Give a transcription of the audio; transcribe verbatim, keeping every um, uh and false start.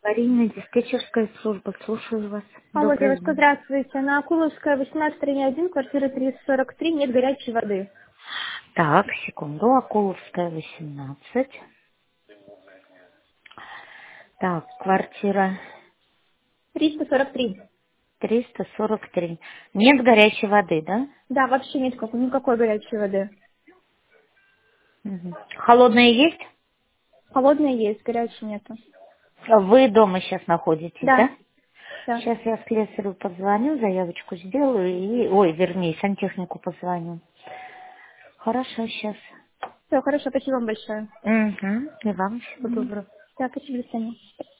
Аварийная диспетчерская служба. Слушаю вас. Алло, Добрый девушка, день. здравствуйте. На Акуловская, восемнадцать, один, квартира триста сорок три, нет горячей воды. Так, секунду. Акуловская, восемнадцать. Так, квартира триста сорок три. триста сорок три. Нет горячей воды, да? Да, вообще нет никакой, никакой горячей воды. Мгм. Холодная есть? Холодная есть, горячей нету. Вы дома сейчас находитесь, Да, да? да. Сейчас я слесарю позвоню, заявочку сделаю и... Ой, вернее, сантехнику позвоню. Хорошо, сейчас. Все, хорошо, спасибо вам большое. Угу. И вам всего Угу. доброго. Да, спасибо, до свидания.